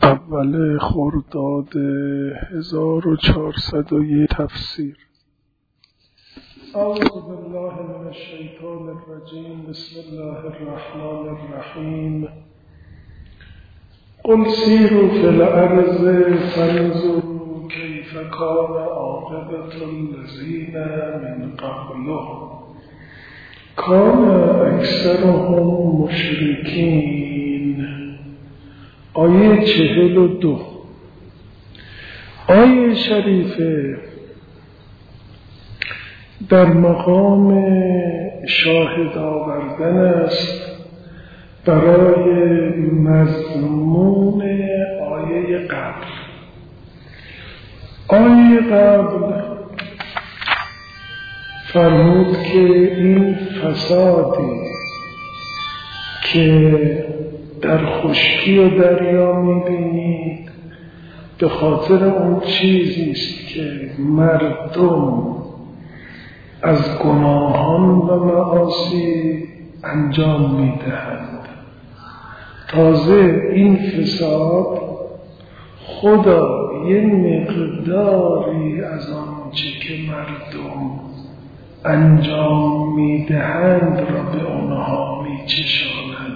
اول خرداد 1401 تفسیر. اعوذ بالله من الشیطان الرجیم. بسم الله الرحمن الرحیم. قل سیروا فی الارض فانظروا کیف کان عاقبة الذین من قبلهم کان اکثرهم مشرکین. آیه 42. آیه شریفه در مقام شاهد آوردن است برای مضمون آیه قبل. آیه قبل فرمود که این فسادی که در خشکی و دریا می‌بینید به خاطر اون چیزی است که مردم از گناهان و معاصی انجام می‌دهند. تازه این فساد خدا یه مقداری از آنچه که مردم انجام می‌دهند را به آنها می‌چشاند.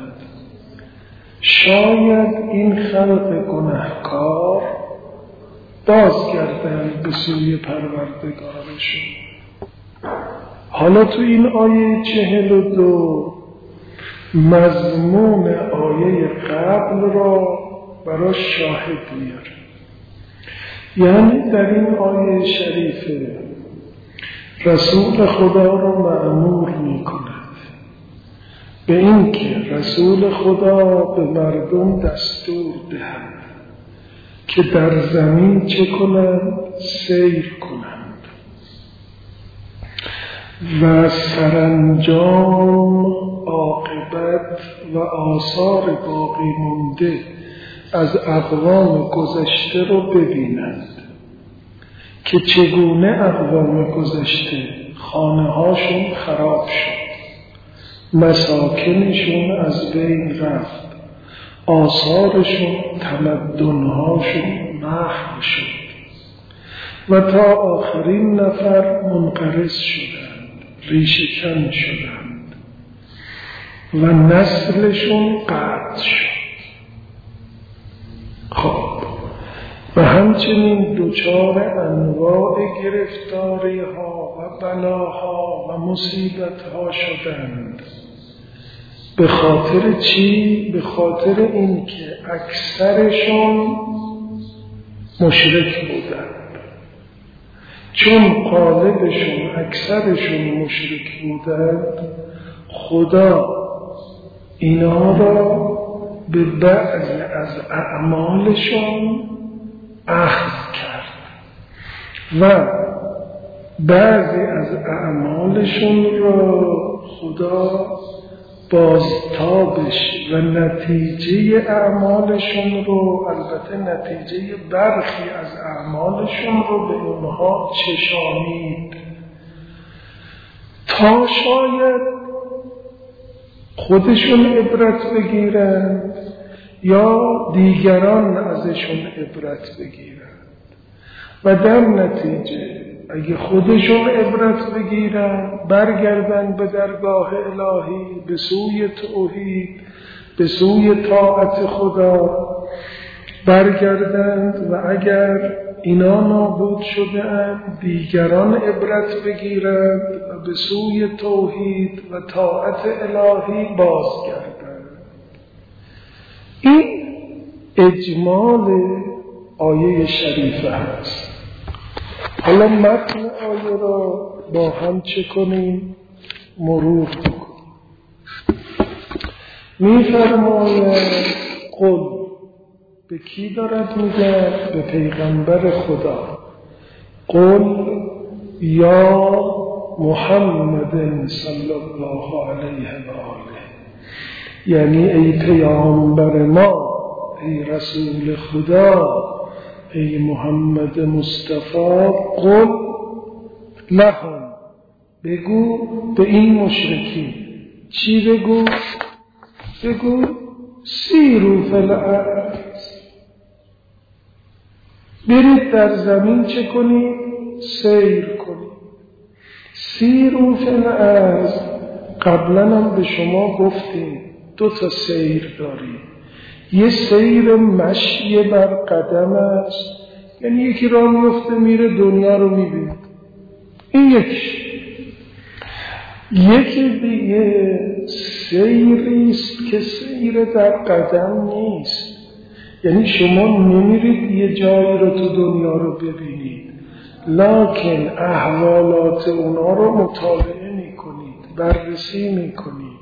شاید این خلق گناهکار بازگردند به سوی پروردگارشون. حالا تو این آیه 42 مضمون آیه قبل را برای شاهد میاره. یعنی در این آیه شریفه رسول خدا را مأمور میکنه به این که رسول خدا به مردم دستور دهند که در زمین چه کنند؟ سیر کنند و سرانجام عاقبت و آثار باقی مونده از اقوام گذشته رو ببینند که چگونه اقوام گذشته خانه هاشون خراب شد، مساکنشون از بین رفت، آثارشون، تمدنهاشون محو شد و تا آخرین نفر منقرض شدند، ریشه‌کن شدند و نسلشون قطع شد. خب و همچنین دچار انواع گرفتاری ها و بلاها و مصیبت ها شدند. به خاطر چی؟ به خاطر این که اکثرشون مشرک بودند. چون غالبشون اکثرشون مشرک بودند، خدا اینا را به بعضی از اعمالشون اخذ کرد و بعضی از اعمالشون را خدا بازتابش و نتیجه اعمالشون رو، البته نتیجه برخی از اعمالشون رو به اونها چشانید تا شاید خودشون عبرت بگیرن یا دیگران ازشون عبرت بگیرن و در نتیجه اگه خودشون عبرت بگیرن برگردن به درگاه الهی، به سوی توحید، به سوی طاعت خدا برگردند و اگر اینا نابود شده اند دیگران عبرت بگیرند و به سوی توحید و طاعت الهی بازگردند. این اجمال آیه شریفه هست. حالا متن آیه را با هم چه کنیم؟ مرور بکنیم. می‌فرماید قل، به کی دارد میگه؟ به پیغمبر خدا. قل یا محمد صلی الله علیه و آله، یعنی ای پیامبر ما، ای رسول خدا، ای محمد مصطفی، قل لهم، بگو به این مشرکین. چی بگو؟ بگو سیروا فی الارض، برید در زمین چه کنید؟ سیر کنید. سیروا فی الارض. قبلا هم به شما گفتیم 2 سیر داریم. یه سیر مشی بر قدم است، یعنی یکی راه میفته میره دنیا رو میبینه، این یکی دیگه سیریست که سیر در قدم نیست، یعنی شما نمیرید یه جایی رو تو دنیا رو ببینید، لکن احوالات اونا رو مطالعه میکنید، بررسی میکنید.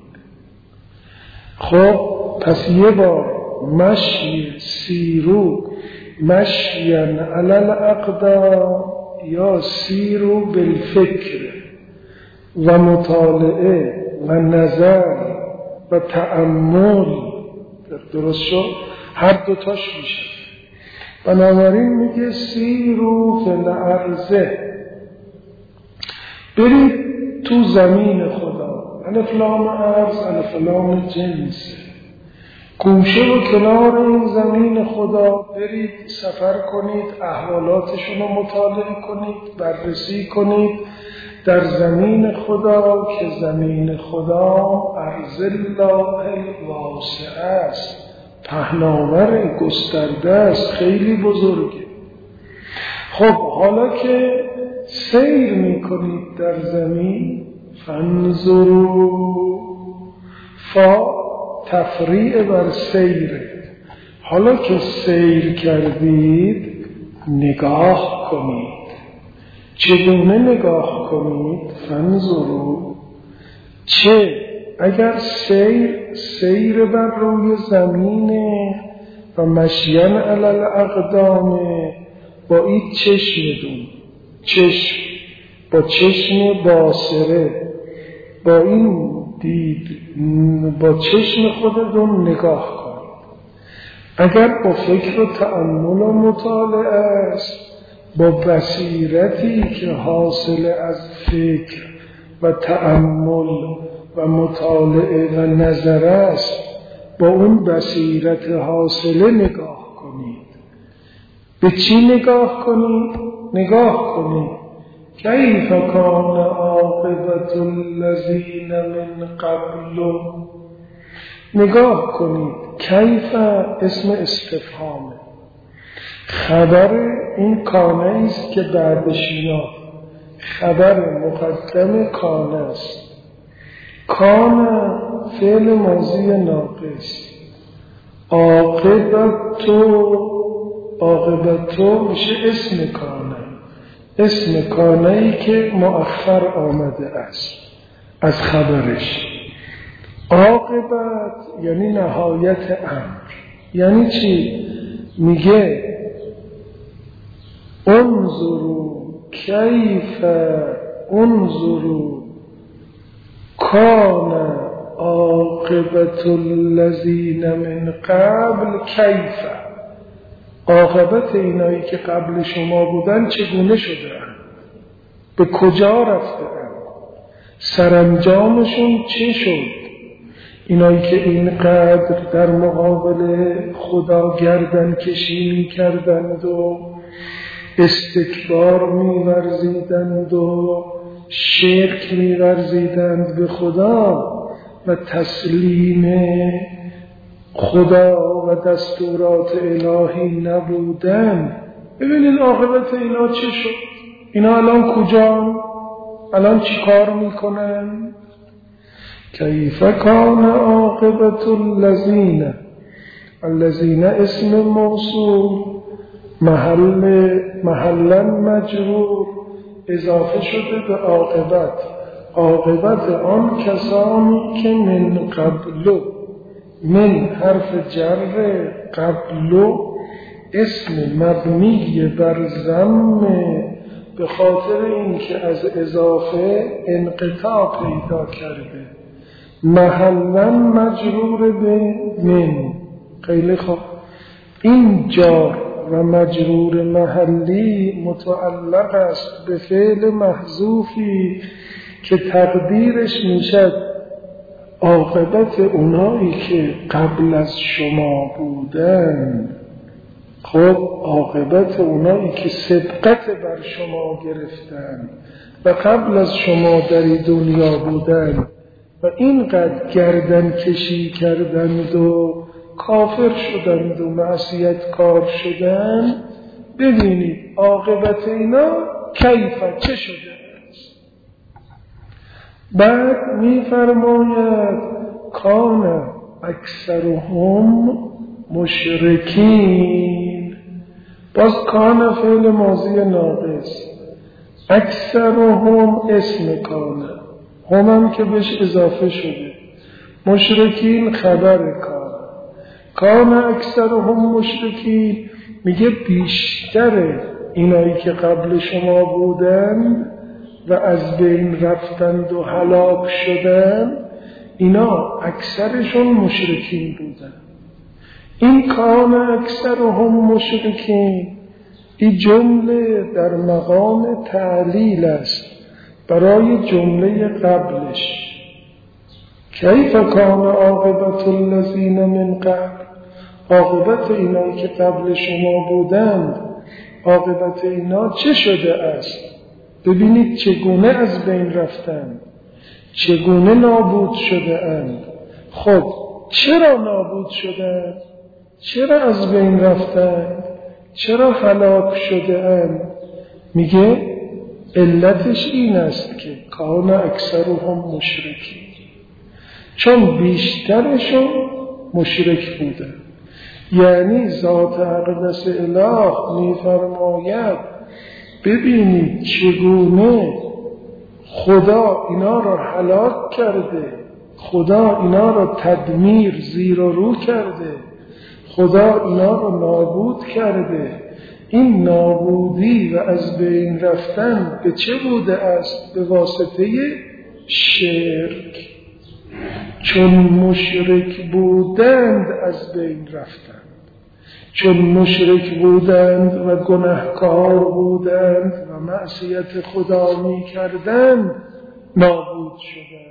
خب پس یه بار مشی سیرو مشیان علی الاقدام یا سیرو بالفکر و مطالعه و نظر و تأمل، درست شد؟ هر دوتاش میشه. بنابراین میگه سیرو فی الارض، برید تو زمین خدا. الف لام ارض الف لام جنس، گوشه و کنار این زمین خدا برید سفر کنید، احوالاتشون رو مطالعه کنید، بررسی کنید در زمین خدا که زمین خدا ارض الله الواسعه است، پهناور گسترده است، خیلی بزرگه. خب حالا که سیر میکنید در زمین، فانظروا، تفریع بر سیره، حالا که سیر کردید نگاه کنید. چگونه نگاه کنید؟ فانظروا، چه اگر سیر بر روی زمینه و مشیان علی الاقدام، با این چشمتون، با چشم باصره، با این دید، با چشم خودتون نگاه کنید. اگر با فکر و تأمل و مطالعه است، با بصیرتی که حاصل از فکر و تأمل و مطالعه و نظر است، با اون بصیرت حاصله نگاه کنید. به چی نگاه کنید؟ نگاه کنید کیف کان عاقبت الذین من قبل. نگاه کنید. کیف اسم استفهامه، خبر این کانه است که بعدش میاد، خبر مقدم کانه است. کانه فعل ماضی ناقص، عاقبتو میشه اسم کانه، اسم کانه‌ای که مؤخر آمده است از خبرش. عاقبت یعنی نهایت امر. یعنی چی؟ میگه انظروا کیف انظروا کان عاقبت الذین من قبل کیف، عاقبت اینایی که قبل شما بودن چگونه شده اند، به کجا رفته اند، سرانجامشون چه شد. اینایی که اینقدر در مقابل خدا گردن کشی می کردند و استکبار می ورزیدند و شرک می ورزیدند به خدا و تسلیم خدا و دستورات الهی نبودن، ببینید عاقبت اینا چه شد. اینا الان کجا؟ الان چی کار میکنن؟ کیف کان عاقبت الذین اسم موصول محلا مجرور اضافه شده به عاقبت، عاقبت آن کسانی که من قبل، من حرف جر، قبل اسم مبنی بر ضم به خاطر اینکه از اضافه انقطاع پیدا کرده، محلا مجرور به من. خیلی خوب، این جار و مجرور محلی متعلق است به فعل محذوفی که تقدیرش میشد عاقبت اونایی که قبل از شما بودن. خب عاقبت اونایی که سبقت بر شما گرفتن و قبل از شما در دنیا بودن و اینقدر گردن کشی کردند و کافر شدند و معصیت کار شدند، ببینید عاقبت اینا کیفه چه شده است. بعد میفرماید کان اکثرهم مشرکین. باز کان فعل ماضی ناقص، اکثرهم اسم کانه، هم که بهش اضافه شده، مشرکین خبر کان اکثرهم مشرکین. میگه بیشتر اینایی که قبل شما بودن و از بین رفتند و هلاک شدن، اینا اکثرشون مشرکین بودن. این کان اکثرهم مشرکین، این جمله در مقام تعلیل است برای جمله قبلش. کیف کان عاقبت الذین من قبل، عاقبت اینایی که قبل شما بودند، عاقبت اینا چه شده است؟ ببینید چگونه از بین رفتند، چگونه نابود شده اند. خب چرا نابود شدند؟ چرا از بین رفتند؟ چرا هلاک شده اند؟ میگه علتش این است که کان اکثرهم مشرکین، چون بیشترشون مشرک بودن. یعنی ذات اقدس اله میفرماید ببینید چگونه خدا اینا را هلاک کرده، خدا اینا را تدمیر زیر و رو کرده، خدا اینا را نابود کرده. این نابودی و از بین رفتن به چه بوده است؟ به واسطه شرک. چون مشرک بودند از بین رفتند، چون مشرک بودند و گناهکار بودند و معصیت خدا می کردند نابود شدند.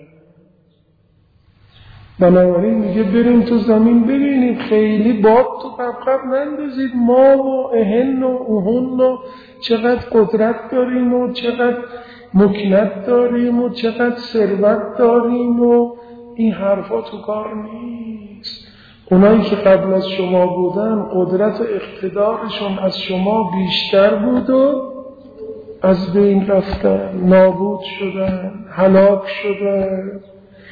بنابراین میگه بریم تو زمین ببینید، خیلی باد تو قبقب نندازید، ما و اهن و اوهن و چقدر قدرت داریم و چقدر مکنت داریم و چقدر ثروت داریم و این حرفا تو کار نیست. اونایی که قبل از شما بودن قدرت و اقتدارشون از شما بیشتر بود و از بین رفتن، نابود شدن، هلاک شدن.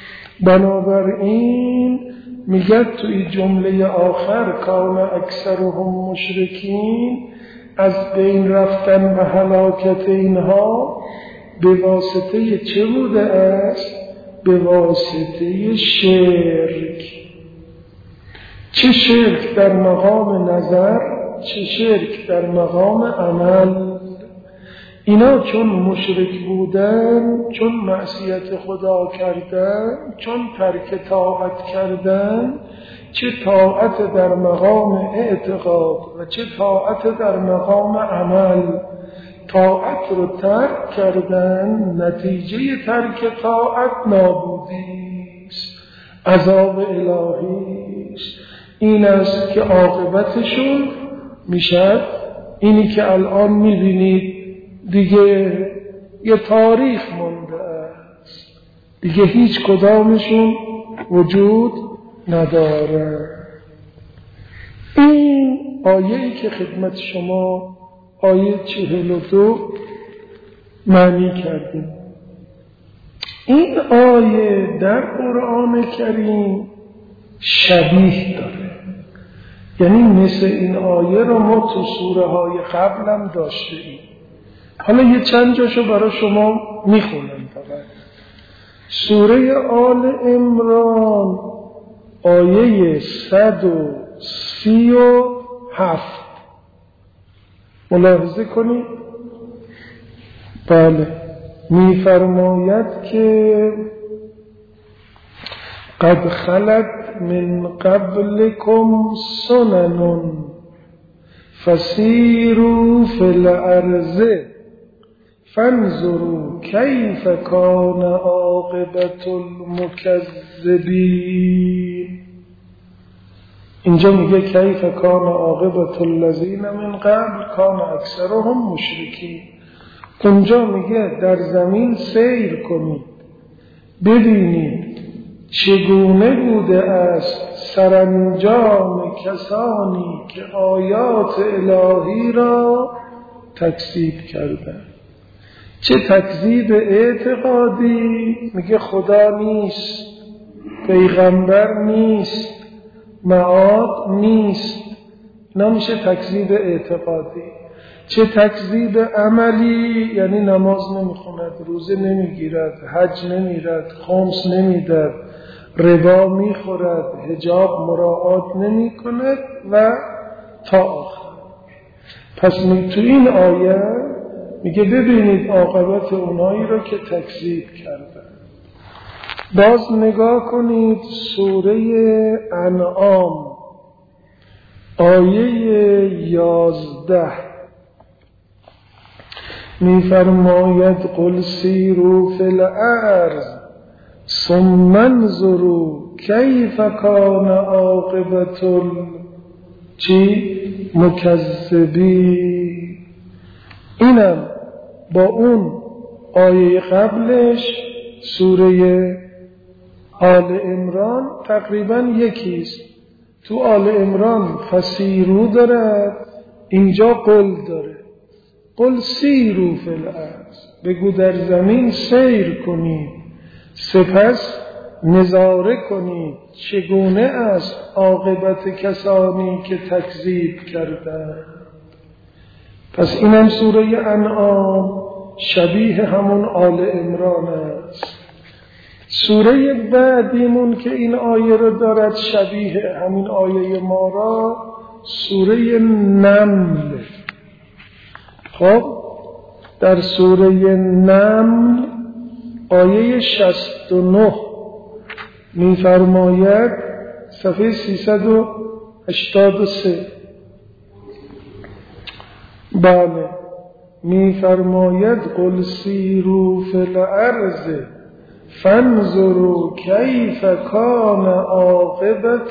بنابراین میگه توی جمله آخر کان اکثرهم مشرکین، از بین رفتن و هلاکت اینها به واسطه چه بوده است؟ به واسطه شرک. چه شرک در مقام نظر، چه شرک در مقام عمل. اینا چون مشرک بودن، چون معصیت خدا کردن، چون ترک طاعت کردن، چه طاعت در مقام اعتقاد و چه طاعت در مقام عمل، طاعت رو ترک کردن، نتیجه ترک طاعت نابودی است، عذاب الهی است. این است که عاقبتشون میشه اینی که الان میبینید دیگه یه تاریخ مونده است، دیگه هیچ کدامشون وجود نداره. این آیه‌ای که خدمت شما آیه 42 معنی کردیم، این آیه در قرآن کریم شبیه داره. یعنی مثل این آیه رو ما تو سوره های قبلم داشته ایم. حالا یه چند جاشو برای شما میخونم. فقط سوره آل عمران آیه 137 ملاحظه کنید. بله، میفرماید که قد خلت من قبلكم سنن فسیروا فی الارض فانظروا کیف کان عاقبت المکذبین. اینجا میگه کیف کان عاقبت الذین من قبل کان اکثرهم مشرکین. اونجا میگه در زمین سیر کنید ببینید چگونه بوده است سرانجام کسانی که آیات الهی را تکذیب کردند. چه تکذیب اعتقادی، میگه خدا نیست، پیغمبر نیست، معاد نیست، اینا میشه تکذیب اعتقادی. چه تکذیب عملی، یعنی نماز نمیخوند، روزه نمیگیرد، حج نمیرد، خمس نمیدد، ربا میخورد، حجاب مراعات نمیکند و تا آخر. پس تو این آیه میگه ببینید عاقبت اونایی رو که تکذیب کردن. باز نگاه کنید سوره انعام آیه 11 میفرماید قل سیروا فی الارض ثم انظروا کیف کان عاقبت المکذبین. اینم با اون آیه قبلش سوره آل عمران تقریبا یکیست. تو آل عمران فسیرو داره، اینجا قل داره. قل سیروا فی الارض، بگو در زمین سیر کنید، سپس نظاره کنید چگونه است عاقبت کسانی که تکذیب کردند. پس اینم سوره انعام شبیه همون آل عمران است. سوره بعدیمون که این آیه رو دارد شبیه همین آیه ما را سوره نمل. خب در سوره نمل آیه 69 میفرماید، صفحه 383 بله، میفرماید قل سیروا فی الارض فانظروا کیف کان عاقبت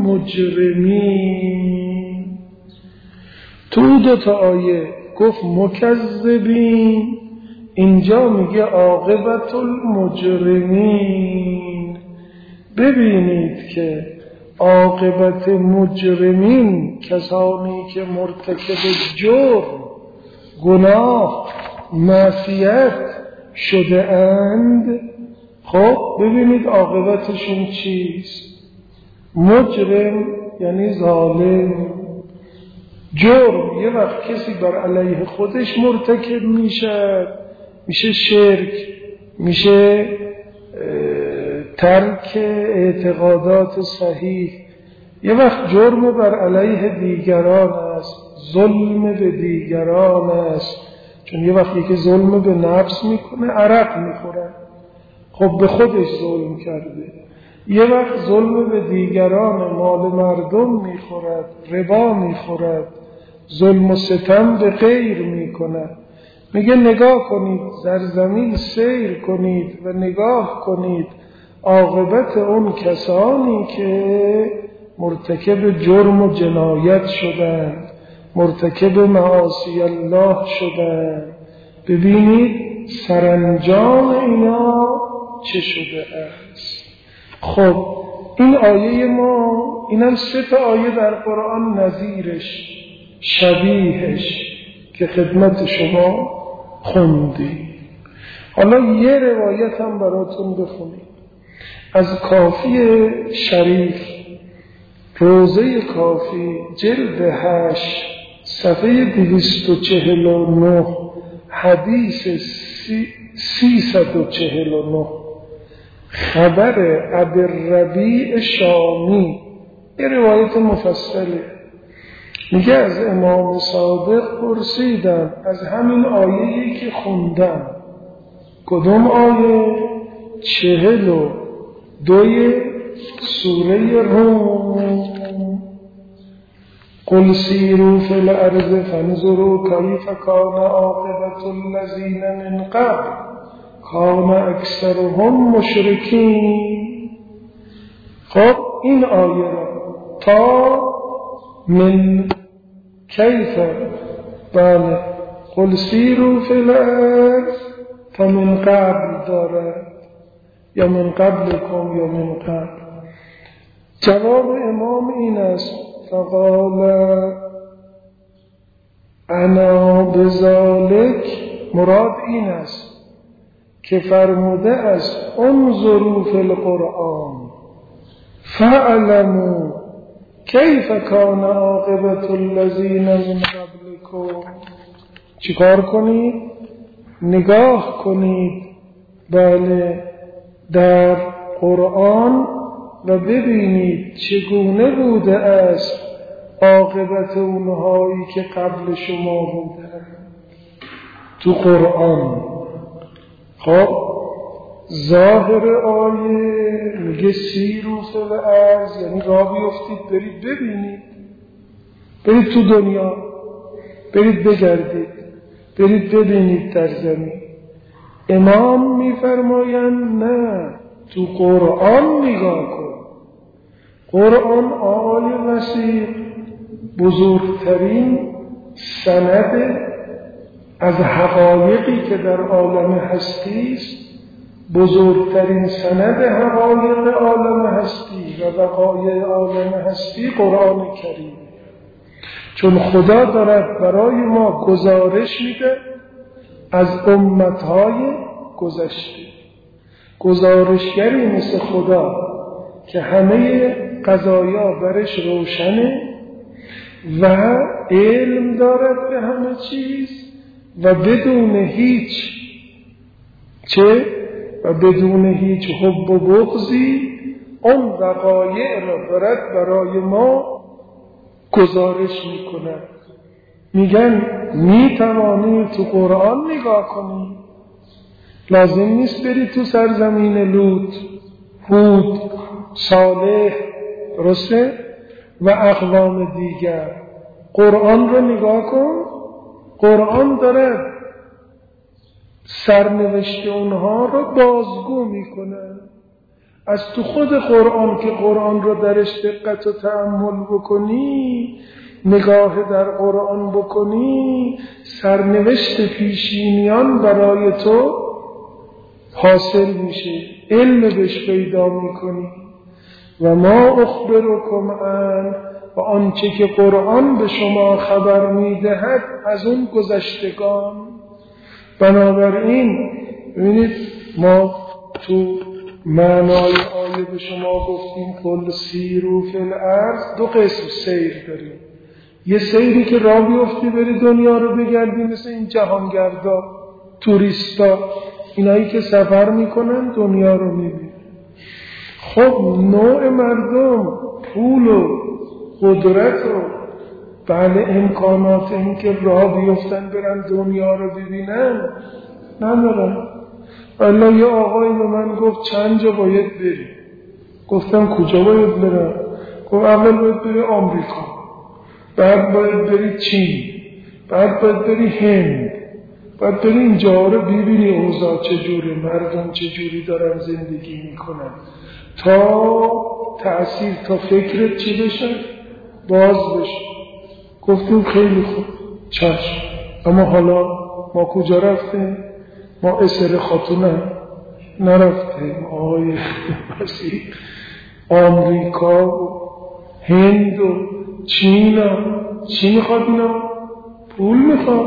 المجرمین. تو دو تا آیه گفت مکذبین، اینجا میگه عاقبت المجرمین. ببینید که عاقبت مجرمین کسانی که مرتکب جرم، گناه، معصیت شده اند. خب ببینید عاقبتشون چیست. مجرم یعنی ظالم. جرم یه وقت کسی بر علیه خودش مرتکب میشه شرک، میشه ترک اعتقادات صحیح. یه وقت جرم بر علیه دیگران است، ظلم به دیگران است. چون یه وقتی که ظلم به نفس میکنه عرق میخوره، خب به خودش ظلم کرده. یه وقت ظلم به دیگران، مال مردم میخورد، ربا میخورد، ظلم و ستم به غیر میکند. میگه نگاه کنید، در زمین سیر کنید و نگاه کنید عاقبت اون کسانی که مرتکب جرم و جنایت شدند، مرتکب معاصی الله شدند. ببینید سرانجام اینا چه شده است. خب این آیه ما، اینم 3 آیه در قرآن نظیرش، شبیهش که خدمت شما خوندی. حالا یه روایت هم براتون بخونیم از کافی شریف، روزه کافی جلد 8 صفحه 249 حدیث 349 خبر ابوالربیع شامی. یه روایت مفصله. میگه از امام صادق پرسیدم از همین آیه‌ای که خوندم. کدوم آیه؟ 42 سوره روم. قل سیروا فی الارض فانظروا کیف کان عاقبت الذین من قبل کان اکثرهم مشرکین. خب این آیه را تا من کیف، بله، قل سیروا فی الارض تا من قبل دارد، یا من قبلکم یا من قبل. جواب امام این است فقال انا بذالک، مراد این است که فرموده است انظروا فی القرآن فاعلموا کیف کان عاقبة الذین من قبلکم. چیکار کنید؟ نگاه کنید بله در قرآن و ببینید چگونه بوده است عاقبت اونهایی که قبل شما بودن تو قرآن. خب ظاهر آیه میگه سیروا فی الارض، یعنی راه بیفتید برید ببینید، برید تو دنیا، برید بگردید، برید ببینید در زمین. امام میفرمایند نه، تو قرآن نگاه کن. قرآن آیه وسیع، بزرگترین سند از حقایقی که در عالم هستی است، بزرگترین سند حقایق عالم هستی و وقایع عالم هستی قرآن کریم. چون خدا دارد برای ما گزارش میده از امتهای گذشته. گزارشگری مثل خدا که همه قضایا برش روشنه و علم دارد به همه چیز و بدون هیچ و بدون هیچ حب و بغضی اون وقایع را دارد برای ما گزارش میکند. میگن میتوانی تو قرآن نگاه کنی، لازم نیست بری تو سرزمین لوط، هود، صالح، درسته و اقوام دیگر. قرآن رو نگاه کن، قرآن داره سرنوشت اونها رو بازگو میکنه. از تو خود قرآن که قرآن رو درش دقت و تأمل بکنی، نگاه در قرآن بکنی، سرنوشت پیشینیان برای تو حاصل میشه، علم بهش پیدا میکنی. و ما اخبرکم عن، و آنچه که قرآن به شما خبر میدهد از اون گذشتگان. بنابراین ببینید ما تو معنای آیه به شما گفتیم قل سیروا فی الارض، دو قسم سیر داریم. یه سیری که راه بیفتی بری دنیا رو بگردی، مثل این جهانگردا، توریستا، اینایی که سفر میکنن دنیا رو میبینن. خب نوع مردم پول و قدرت و بله امکانات این که راه بیفتن برن دنیا رو ببینن ندارن. والله یه آقایی به من گفت چند جا باید بری. گفتم کجا باید برم؟ گفت اول باید بری آمریکا، بعد باید بری چین، بعد باید بری هند، بعد بری اینجا رو ببینی اوضاع چجوری، مردم چجوری دارن زندگی میکنن، تا تأثیر، تا فکرت چی بشه؟ باز بشه. گفتیم خیلی خوب، چشم. اما حالا ما کجا رفتیم؟ ما اسر خاتونه نرفتیم آقای مسیح. آمریکا و هند و چین چی میخواد اینا؟ پول میخواد.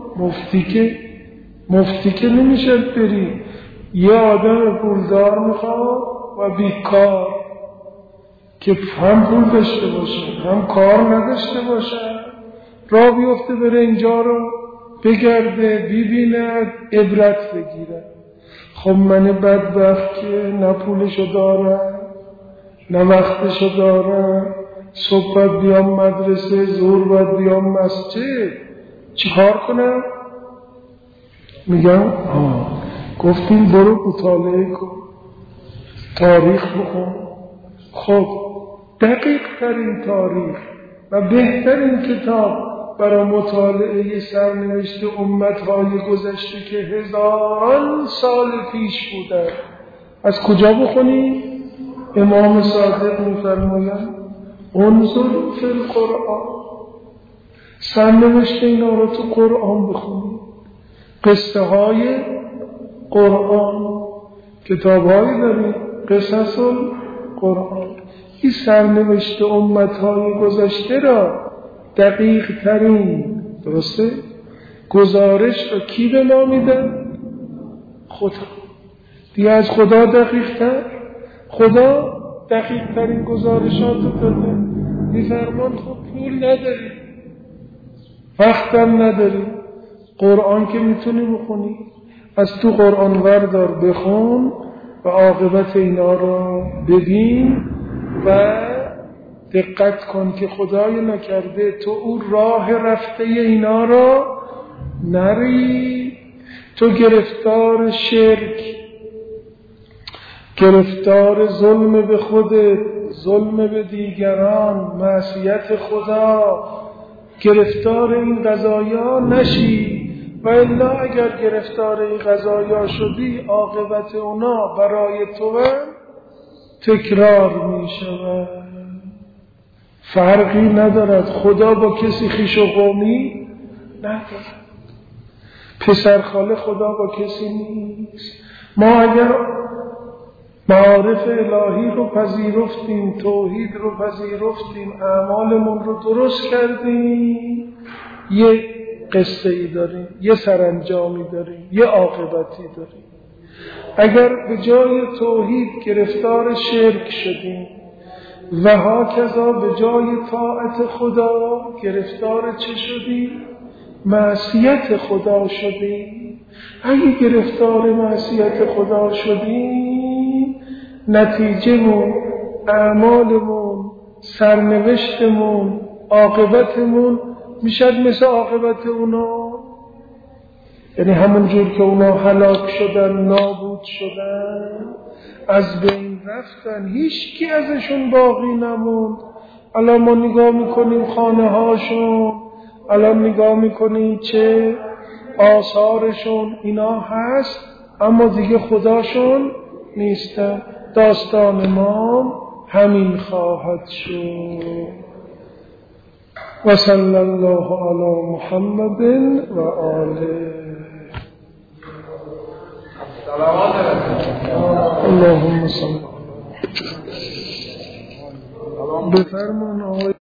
مفتی که نمیشه بری. یه آدم پولدار میخواد و بیکار که هم پول داشته باشه هم کار نداشته باشه، راه بیفته بره اینجا رو بگرده ببیند عبرت بگیره. خب من بدبخت که نه پولشو دارم نه وقتشو دارم، صبح باید بیام مدرسه، ظهر باید بیام مسجد، چیکار کنم؟ میگم گفتیم برو مطالعه کن، تاریخ بخون. خب دقیق ترین تاریخ و بهترین کتاب برای مطالعه سرنوشت امتهای گذشته که هزاران سال پیش بوده از کجا بخونی؟ امام صادق میفرمایند انظر فی القرآن، سرنوشت اینا رو تو قرآن بخونید. قصه های قرآن، کتاب هایی داریم قصص القرآن. این سرنوشت امت های گذشته را دقیق ترین، درسته؟ گزارش را کی به ما میدن؟ خدا. دیگه از خدا دقیق تر؟ خدا دقیق ترین گزارشات رو داده. میفرمان خب پول نداری، وقتم نداری، قرآن که میتونی بخونی، از تو قرآن وردار بخون و عاقبت اینا را ببین و دقت کن که خدای نکرده تو اون راه رفته اینا را نری. تو گرفتار شرک، گرفتار ظلم به خودت، ظلم به دیگران، معصیت خدا، گرفتار این قضایا نشی. و الا اگر گرفتار این قضایا شدی عاقبت اونا برای تو تکرار می شود. فرقی ندارد. خدا با کسی خویش و قومی ندارد. پسر خاله خدا با کسی نیست. ما اگر معارف الهی رو پذیرفتیم، توحید رو پذیرفتیم، اعمالمون رو درست کردیم، یه قصه ای داریم، یه سرانجامی داریم، یه عاقبتی داریم. اگر به جای توحید گرفتار شرک شدیم و هاکذا به جای طاعت خدا گرفتار چه شدیم؟ معصیت خدا شدیم. اگه گرفتار معصیت خدا شدیم، نتیجه‌مون، اعمالمون، سرنوشتمون، عاقبتمون میشد مثل عاقبت اونا. یعنی همون جور که اونا هلاک شدن، نابود شدن، از بین رفتن، هیچ کی ازشون باقی نموند. الان ما نگاه میکنیم خانه هاشون، الان نگاه میکنیم چه آثارشون اینا هست، اما دیگه خداشون نیستن. داستان ما همین خواهد شد. و صلی الله علی محمد و آله. اللهم صل. بفرمان آقای